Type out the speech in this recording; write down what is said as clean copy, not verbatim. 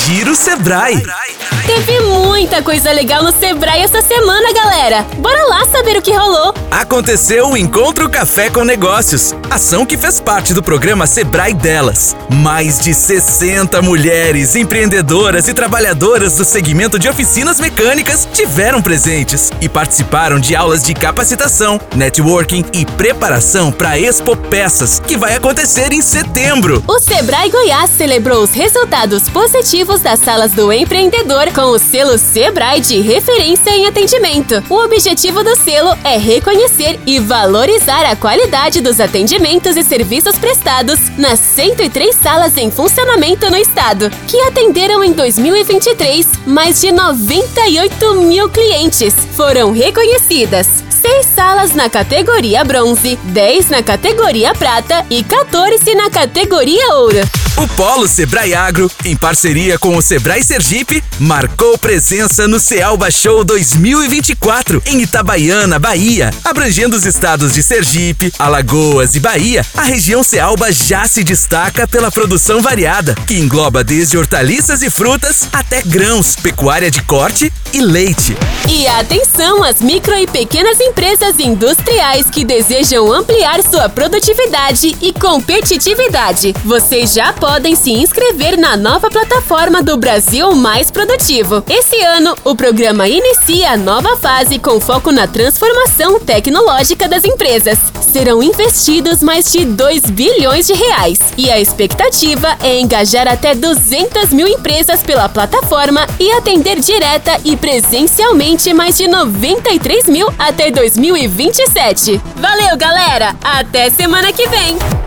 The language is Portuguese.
Giro Sebrae. Teve muita coisa legal no Sebrae essa semana, galera. Bora lá saber o que rolou. Aconteceu o Encontro Café com Negócios, ação que fez parte do programa Sebrae Delas. Mais de 60 mulheres, empreendedoras e trabalhadoras do segmento de oficinas mecânicas tiveram presentes e participaram de aulas de capacitação, networking e preparação para a Expo Peças, que vai acontecer em setembro. O Sebrae Goiás celebrou os resultados positivos das salas do empreendedor com o selo Sebrae de referência em atendimento. O objetivo do selo é reconhecer e valorizar a qualidade dos atendimentos e serviços prestados nas 103 salas em funcionamento no estado, que atenderam em 2023 mais de 98 mil clientes. Foram reconhecidas 6 salas na categoria bronze, 10 na categoria prata e 14 na categoria ouro. O Polo Sebrae Agro, em parceria com o Sebrae Sergipe, marcou presença no Cealba Show 2024, em Itabaiana, Bahia. Abrangendo os estados de Sergipe, Alagoas e Bahia, a região Cealba já se destaca pela produção variada, que engloba desde hortaliças e frutas até grãos, pecuária de corte e leite. E atenção às micro e pequenas empresas industriais que desejam ampliar sua produtividade e competitividade. Vocês já podem se inscrever na nova plataforma do Brasil Mais Produtivo. Esse ano, o programa inicia a nova fase com foco na transformação tecnológica das empresas. Serão investidos mais de 2 bilhões de reais e a expectativa é engajar até 200 mil empresas pela plataforma e atender direta e presencialmente mais de 93 mil até 2027. Valeu, galera! Até semana que vem!